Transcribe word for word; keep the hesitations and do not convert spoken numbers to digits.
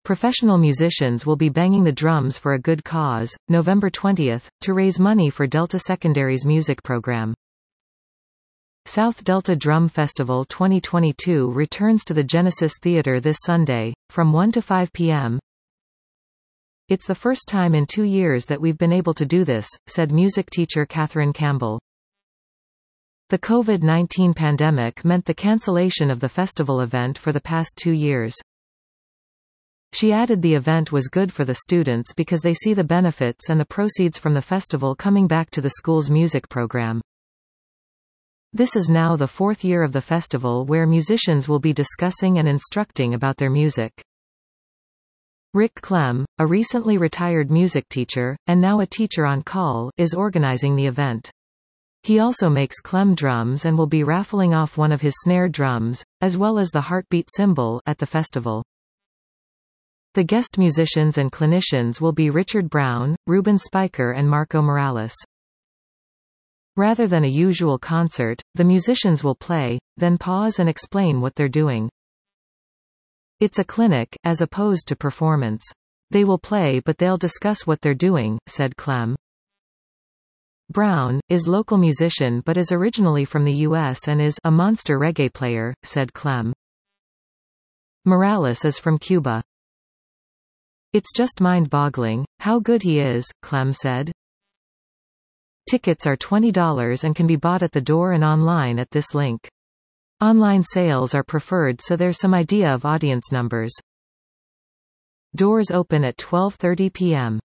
Professional musicians will be banging the drums for a good cause, November twentieth, to raise money for Delta Secondary's music program. South Delta Drum Festival twenty twenty-two returns to the Genesis Theatre this Sunday, from one to five p m It's the first time in two years that we've been able to do this, said music teacher Catherine Campbell. The COVID nineteen pandemic meant the cancellation of the festival event for the past two years. She added the event was good for the students because they see the benefits and the proceeds from the festival coming back to the school's music program. This is now the fourth year of the festival where musicians will be discussing and instructing about their music. Rick Clem, a recently retired music teacher, and now a teacher on call, is organizing the event. He also makes Clem drums and will be raffling off one of his snare drums, as well as the heartbeat cymbal, at the festival. The guest musicians and clinicians will be Richard Brown, Ruben Spiker and Marco Morales. Rather than a usual concert, the musicians will play, then pause and explain what they're doing. It's a clinic, as opposed to performance. They will play but they'll discuss what they're doing, said Clem. Brown, is local musician but is originally from the U S and is a monster reggae player, said Clem. Morales is from Cuba. It's just mind-boggling, how good he is, Clem said. Tickets are twenty dollars and can be bought at the door and online at this link. Online sales are preferred so there's some idea of audience numbers. Doors open at twelve thirty p m